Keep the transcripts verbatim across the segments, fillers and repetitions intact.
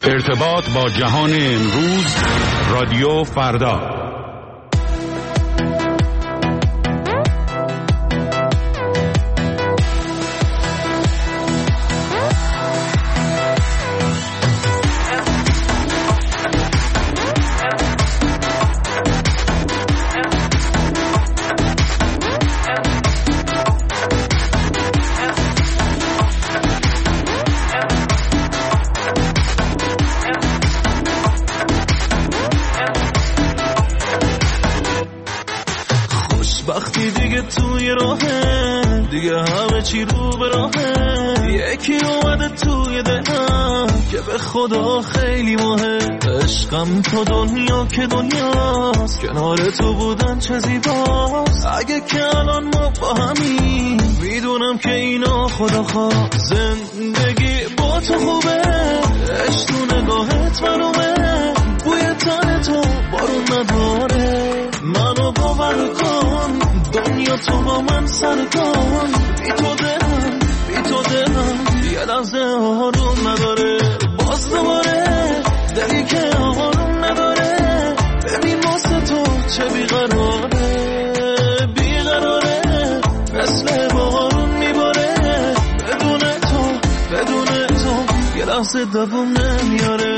ارتباط با جهان امروز، رادیو فردا. وقتی دیگه توی راهه، دیگه همه چی رو به راهه. یکی اومده توی دلم که به خدا خیلی مهم. عشقم تو دنیا که دنیاست، کنار تو بودن چه زیباست. اگه که الان ما با همین، میدونم که اینا خدا خواست. زندگی با تو خوبه، عشق تو نگاهت معلومه. بوی تن تو بارون نداره، منو باور کن. دنیا تو با من سر کن. بی تو دلم، بی تو دلم یه لحظه آروم نداره. باز دوباره دلی که آروم نداره. ببین واسه تو چه بیقراره، بیقراره مثل بارون میباره. بدون تو، بدون تو یه لحظه دوام نمیاره.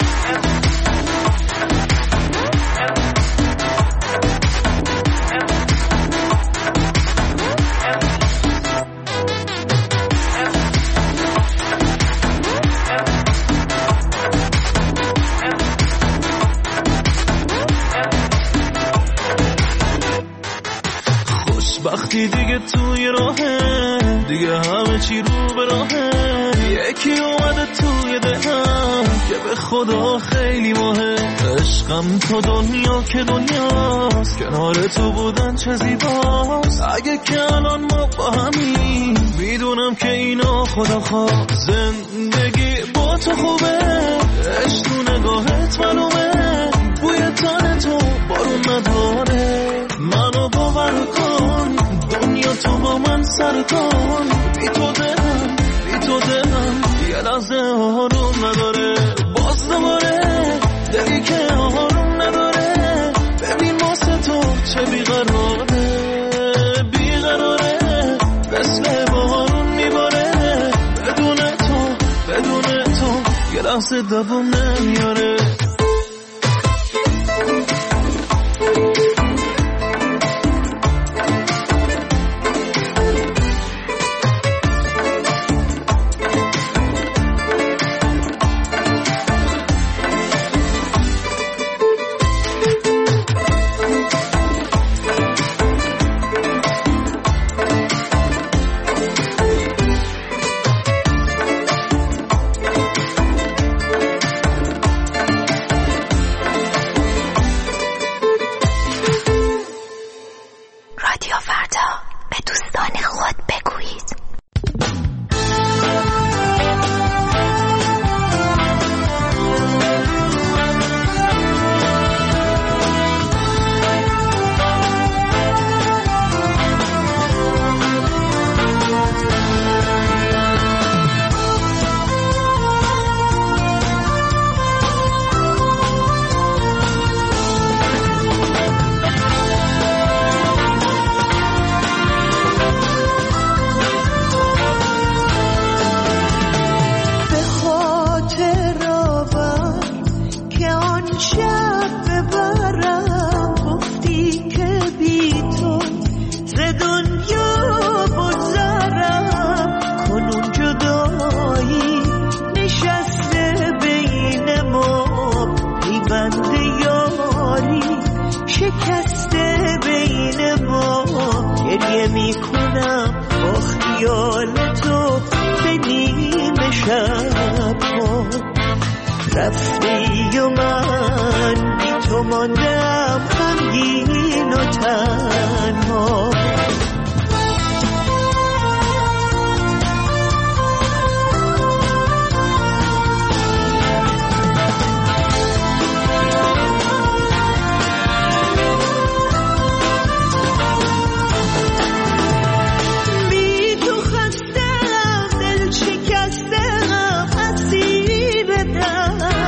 وقتی دیگه توی راهه، دیگه همه چی رو به راهه. یکی اومده توی دلم که به خدا خیلی مهم. عشقم تو دنیا که دنیاست، کنار تو بودن چه زیباست. اگه که الان ما با همین، میدونم که اینا خدا خواست. زندگی با تو خوبه، عشق تو نگاهت معلومه. بوی تن تو بارون نداره، منو باور کن. دنیا تو با من سر کن. بی تو دلم، بی تو دلم یه لحظه آروم نداره. باز دوباره دلی که آروم نداره. ببین واسه تو چه بیقراره، بیقراره مثل بارون میباره. بدون تو، بدون تو یه لحظه دوام نمیاره. شکستم اسیر دم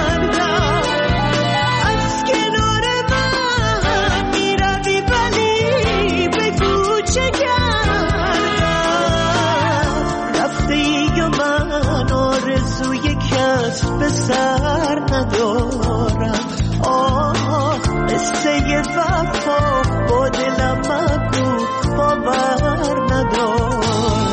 سر ندارم. آه قصه وفا با دلم مگو باور ندارم.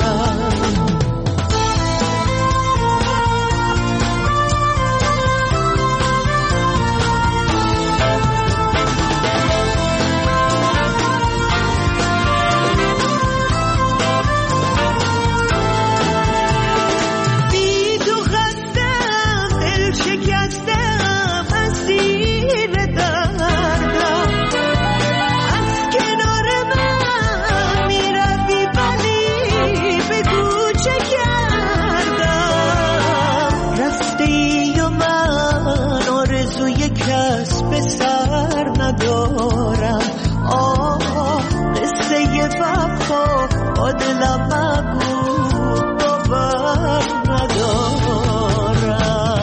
دلم مگو باور ندارم.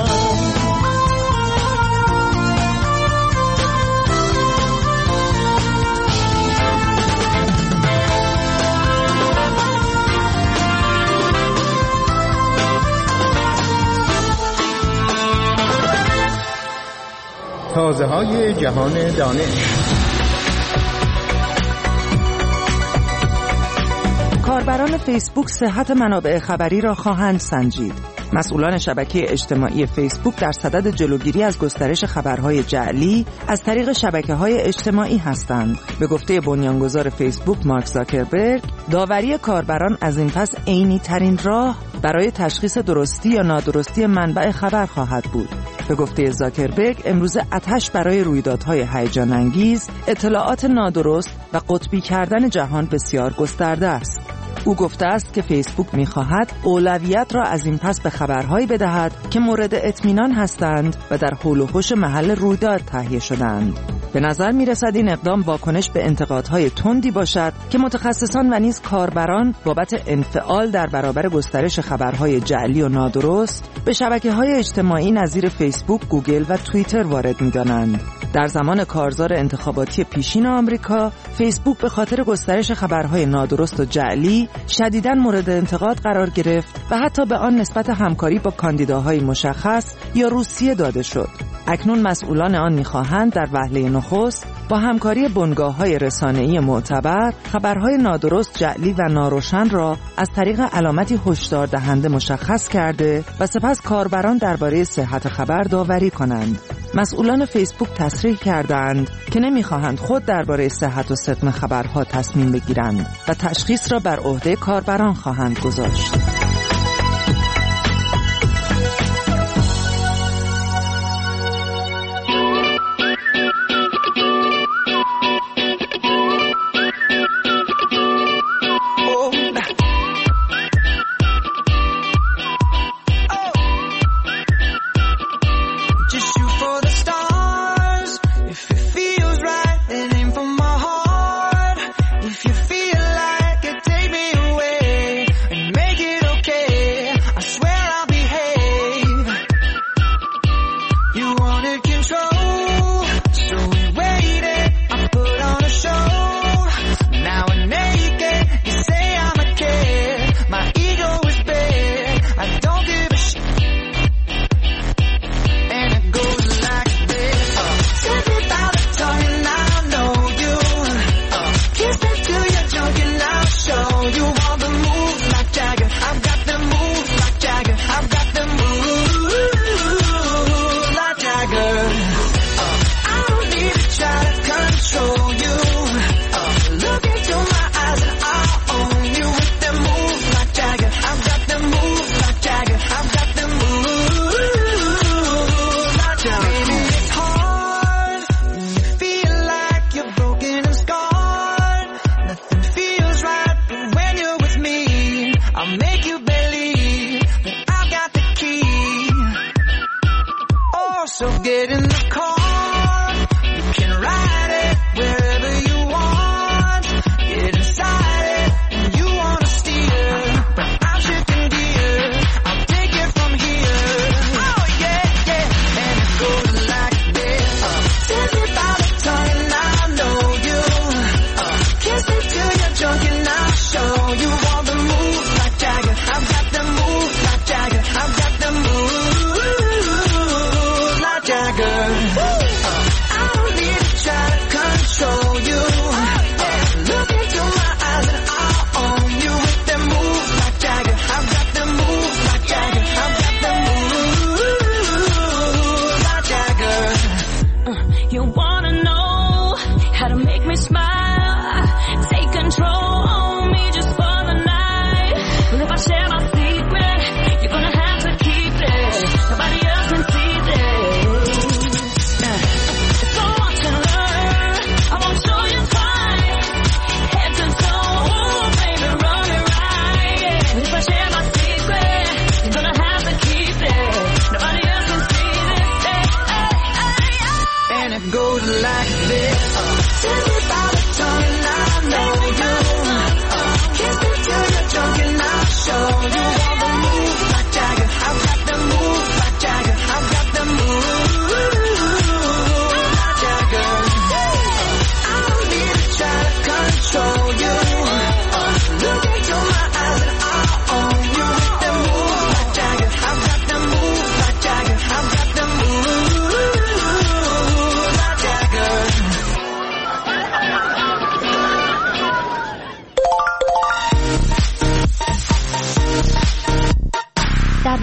تازه های جهان دانش. کاربران فیسبوک صحت منابع خبری را خواهند سنجید. مسئولان شبکه اجتماعی فیسبوک در صدد جلوگیری از گسترش خبرهای جعلی از طریق شبکه‌های اجتماعی هستند. به گفته بنیانگذار فیسبوک مارک زاکربرگ، داوری کاربران از این پس عینی ترین راه برای تشخیص درستی یا نادرستی منبع خبر خواهد بود. به گفته زاکربرگ، امروز آتش برای رویدادهای هیجان انگیز، اطلاعات نادرست و قطبی کردن جهان بسیار گسترده است. او گفته است که فیسبوک می‌خواهد اولویت را از این پس به خبرهایی بدهد که مورد اطمینان هستند و در حول و حوش محل رویداد تهیه شدند. به نظر می‌رسد این اقدام واکنش به انتقادهای تندی باشد که متخصصان و نیز کاربران بابت انفعال در برابر گسترش خبرهای جعلی و نادرست به شبکه‌های اجتماعی نظیر فیسبوک، گوگل و توییتر وارد می‌دانند. در زمان کارزار انتخاباتی پیشین آمریکا، فیسبوک به خاطر گسترش خبرهای نادرست و جعلی شدیداً مورد انتقاد قرار گرفت و حتی به آن نسبت همکاری با کاندیداهای مشخص یا روسیه داده شد. اکنون مسئولان آن می‌خواهند در وهله نخست با همکاری بنگاه‌های رسانه‌ای معتبر خبرهای نادرست، جعلی و ناروشن را از طریق علامتی هشدار دهنده مشخص کرده و سپس کاربران درباره صحت خبر داوری کنند. مسئولان فیسبوک تصریح کردند که نمی‌خواهند خود درباره صحت و صدق خبرها تصمیم بگیرند و تشخیص را بر عهده کاربران خواهند گذاشت.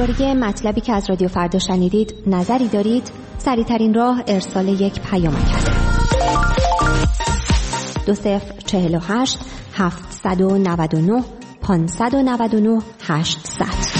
درباره مطلبی که از رادیو فردا شنیدید نظری دارید؟ سریع‌ترین راه ارسال یک پیامک است. دو صفر چهل و هشت هفتصد و نود و نه پانصد و نود و نه هشتصد.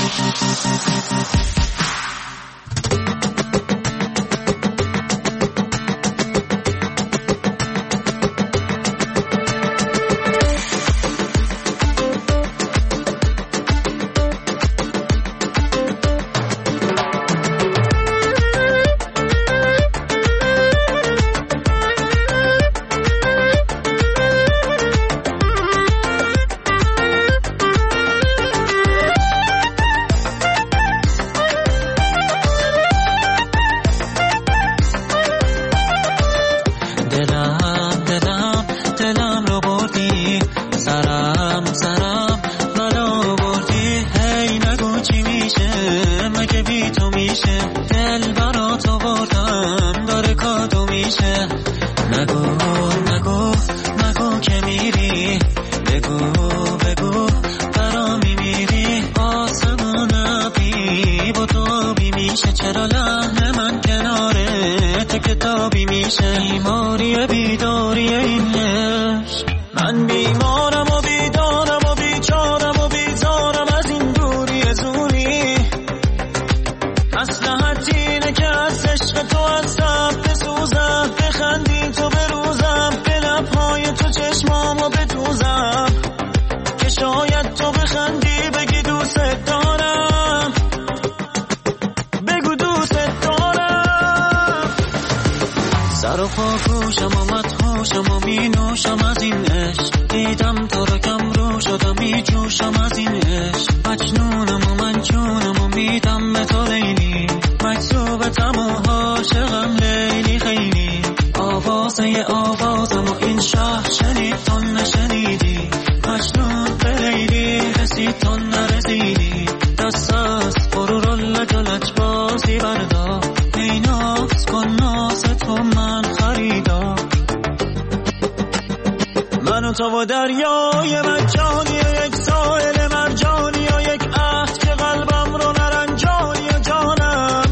تو دریای مجانی و یک ساحل مرجانی و یک عهد که قلبم رو نرنجانی و جانم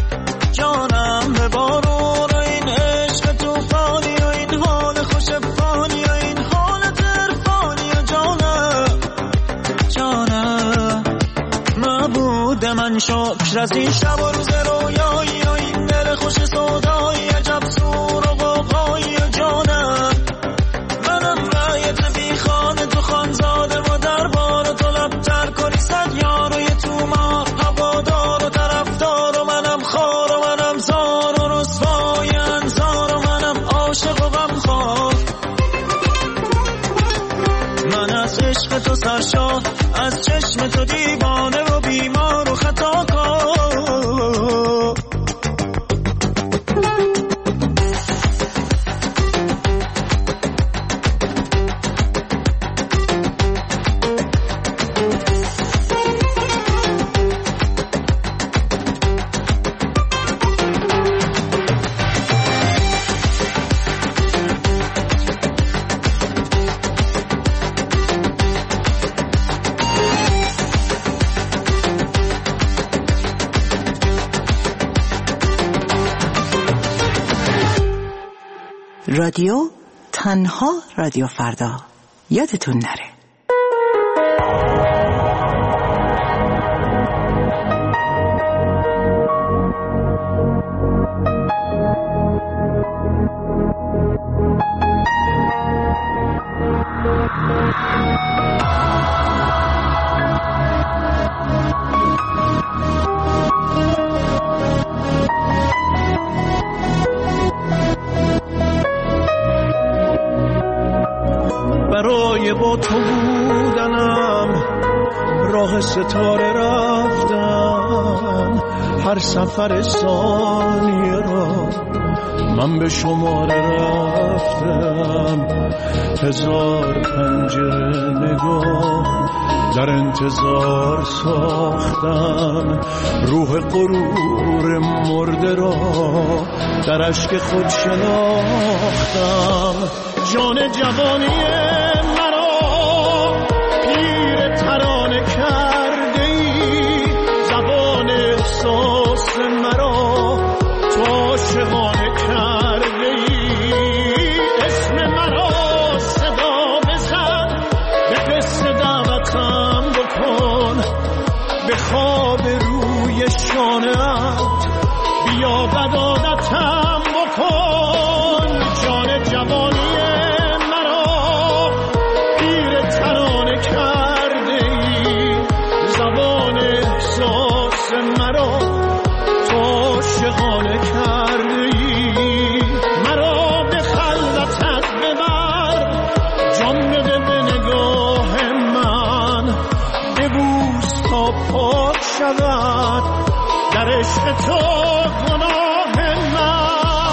جانم به بارون و این عشق توفانی و این حال خوش فانی و این حالت عرفانی و جانم جانم معبود من شکر از این شب و روز رویایی و این دل خوش سودایی عجب سور و غوغایی و جانم خانه تو خانزاده و دربار تو لبتر کنی صد یار و یه تومار هوادار و طرفدار و منم خار و منم زار و رسوای انزار و منم عاشق و غمخوار. من از عشق تو سرشار، از چشم تو دیوانه و بیمار و خطاکار. رادیو تنها رادیو فردا، یادتون نره. با تو بودنم راه ستاره رفتم، هر سفر ثانیه را من به شماره رفتم. هزار پنجره نگاه در انتظار ساختم، روح غرور مرده را در اشک خود شناختم. جان جوانی مرا پیر ترانه کرده ای، زبان بدادتم بکن جان جوانی مرا پیر ترانه کرده ای زبان احساس مرا تو شغانه کرده ای مرا به خلوتت ببر جان بده به نگاه من ببوس تا پاک شود در عشق تو گناه من.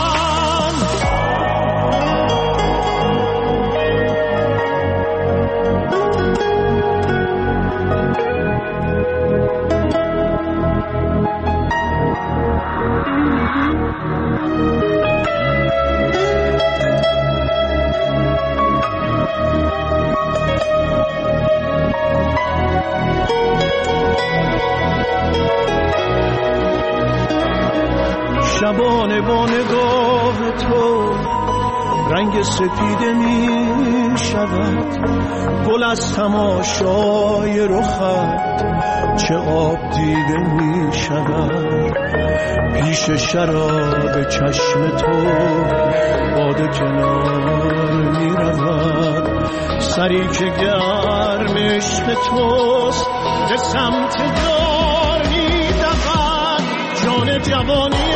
شبانه با نگاه تو رنگ سپیده می شود گل از تماشای رخت چه آب دیده می شود پیش شراب چشم تو باده کنار می رود سری که گرم عشق توست به سمت دار می دود جان جوانی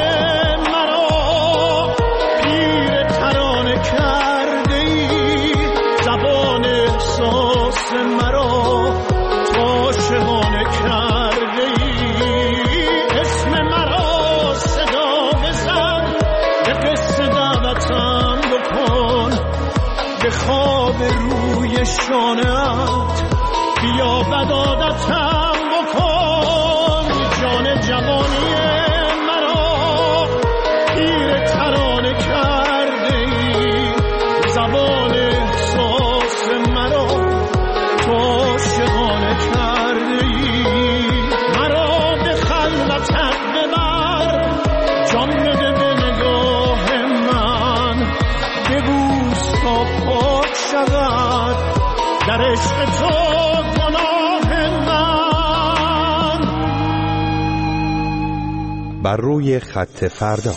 مرا تو شبانه کرده ای اسم مرا صدا بزن به قصه دعوتم بکن به خواب روی شانه‌ات بیا بدادتم بکن جان جوانی مرا پیر ترانه کرده ای زبان احساس مرا تو شغانه کرده ای مرا به خلوتت ببر جان بده به نگاه من ببوس تا پاک شود در عشق تو گناه من. بر روی خط فردا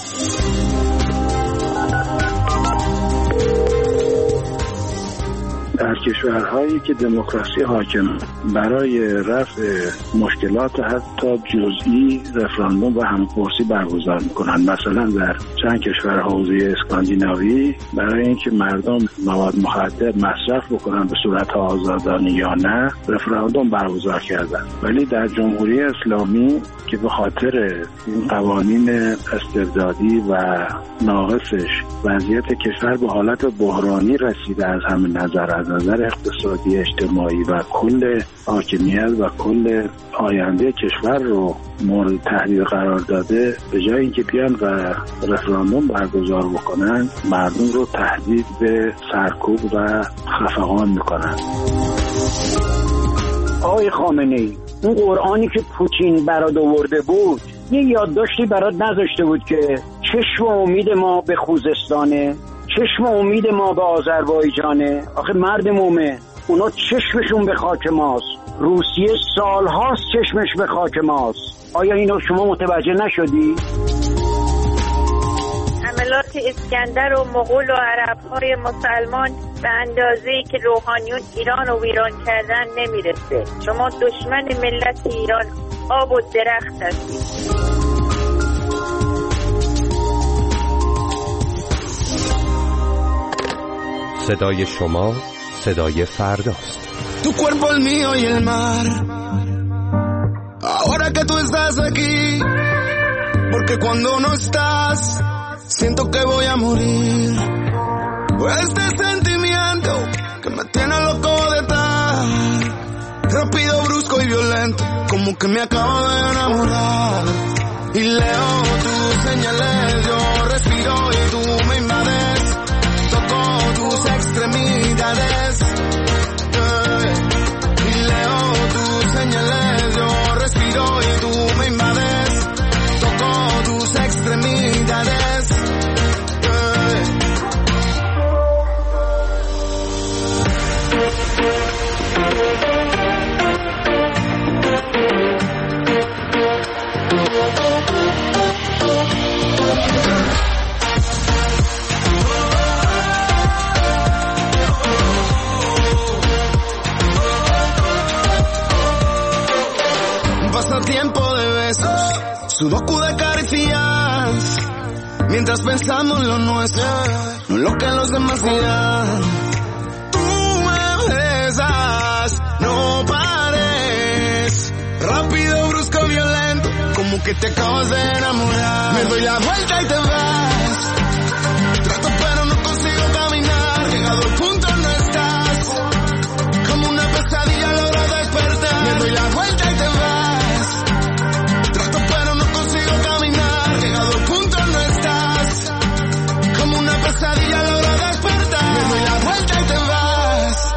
در کشورهایی که دموکراسی حاکم برای رفع مشکلات حتی جزئی رفراندوم و همپرسی برگزار میکنن. مثلا در چند کشور حوزه اسکاندیناوی برای اینکه مردم مواد مخدر مصرف بکنن به صورت آزادانه یا نه رفراندوم برگزار کردن، ولی در جمهوری اسلامی که به خاطر این قوانین استبدادی و ناقصش وضعیت کشور به حالت بحرانی رسیده از همه نظر، از نظر اقتصادی، اجتماعی و کل حاکمیت و کل آینده کشور رو مورد تهدید قرار داده، به جای اینکه بیان و رفراندوم برگزار بکنن مردم رو تهدید به سرکوب و خفقان میکنن. آقای خامنه‌ای، اون قرآنی که پوتین برات آورده بود یه یادداشتی برات نذاشته بود که چشم امید ما به خوزستانه، چشم امید ما به آذربایجانه. آخه مرد مومن، اونا چشمشون به خاک ماست، روسیه سالهاست چشمش به خاک ماست. آیا اینو شما متوجه نشدی؟ حملات اسکندر و مغول و عرب‌های مسلمان به اندازه‌ای که روحانیون ایران رو ویران کردن نمیرسه. شما دشمن ملت ایران آب و درخت هستید. صدای شما صدای فرداست. Tu cuerpo el mío y el mar. Ahora que tú estás aquí, porque cuando no estás siento que voy a morir. Este sentimiento que me tiene loco de tal, rápido, brusco y violento, como que me acabo de enamorar. Y leo tus señales, yo respiro y tú me invades, toco tus extremidades. Y leo tus señales, yo respiro y tú me invades, toco tus extremidades. sudoku de caricias, mientras pensamos en lo nuestro, no en lo que los demás dirán. Tú me besas, no pares, rápido, brusco, violento, como que te acabas de enamorar. Me doy la vuelta y te vas, trato pero no consigo caminar, llegado al punto no estás, como una pesadilla logro despertar. Me doy la vuelta y te vas, trato pero no consigo caminar, llegado al punto no estás, como una pesadilla logro despertar. Me doy la vuelta y te vas.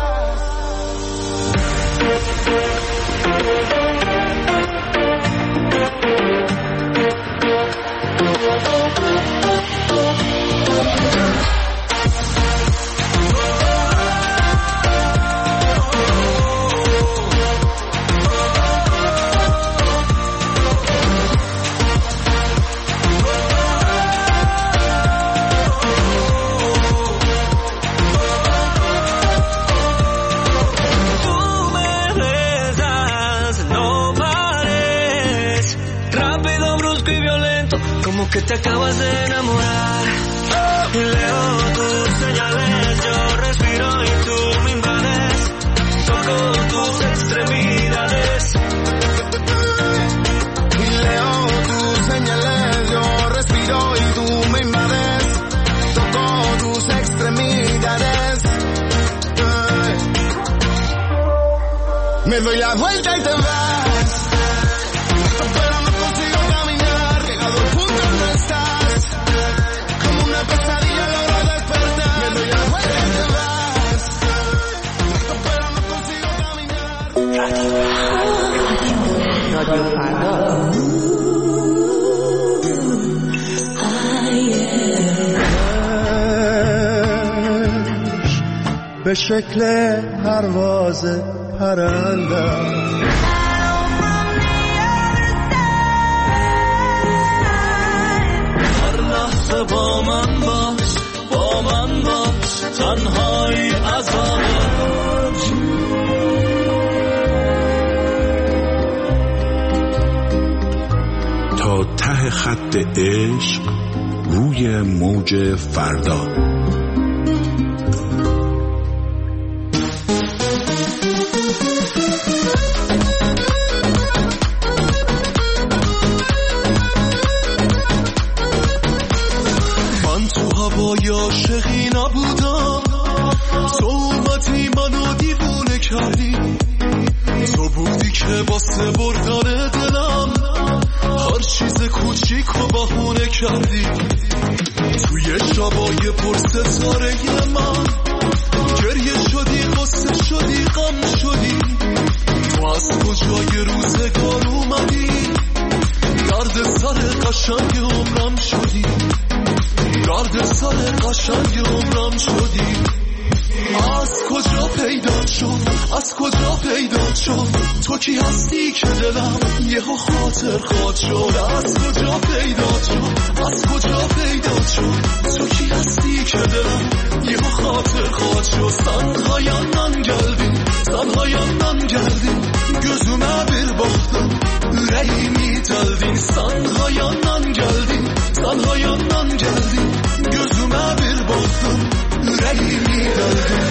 Que te acabas de enamorar. Leo tus señales, yo respiro y tú me invades. Toco tus extremidades. Y leo tus señales, yo respiro y tú me invades. Toco tus extremidades. Me doy la vuelta y te vas. رادیو فردا. به شکل پرواز پرنده هر لحظه با من باش، با من باش، تنهایی عذابه. تا ته خط عشق روی موج فردا. من تو هوای عاشقی نبودم، تو اومدی منو دیوونه کردی، تو بودی که واسه بردن دلم هر چیز کوچیک و بهونه کردی. توی شبای پر ستاره من گریه شدی، قصه شدی، غم شدی. تو از کجای روزگار اومدی، درد سر قشنگ عمرم شدی، درد سر قشنگ عمرم شدی. از کجا پیدا شد، از کجا پیدا شد، تو کی هستی که دلم یهو خاطر خواد شد. از کجا پیدا شد، از کجا پیدا شد، تو کی هستی که دلم یهو خاطر خواد شد. Sen hayalden geldin, sen hayalden geldin, gözüme bir baktım, yüreğimi deldin. Sen hayalden geldin, sen hayalden geldin, gözüme bir baktım, yüreğimi deldin.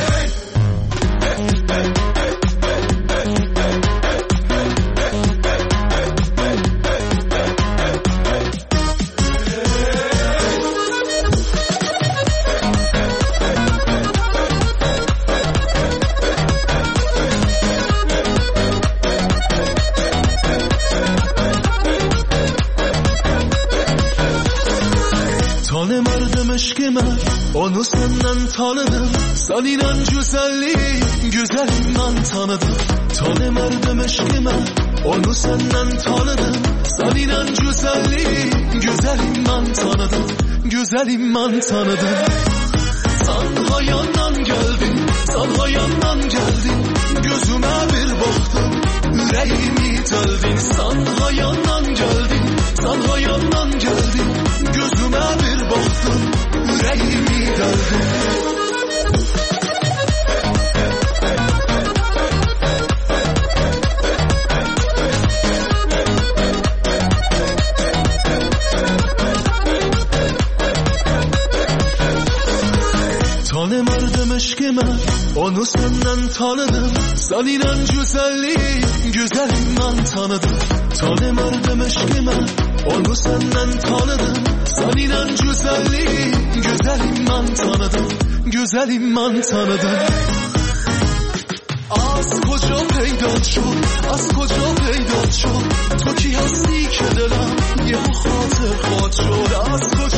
Aşkımı onu senden tanıdım, senin güzelliği güzelim ben tanıdım. Tanımadım aşkımı onu senden tanıdım, senin güzelliği güzelim ben tanıdım, güzelim ben tanıdım. Sen hayalden geldin, sen hayalden geldin, gözüme bir baktım, yüreğimi deldin. Sen hayalden geldin, sen hayalden geldin, gözüme bir baktım, yüreğimi deldin. من onu senden tanıdım Saninden güzelliğin güzelim ben tanıdım Tanımardım eşkime onu senden tanıdım Saninden güzelliğin güzelim ben tanıdım Güzelim ben tanıdım از کجا پیدا شد از کجا پیدا شد تو کی هستی که دلم یه خاطر خاط شد از کجا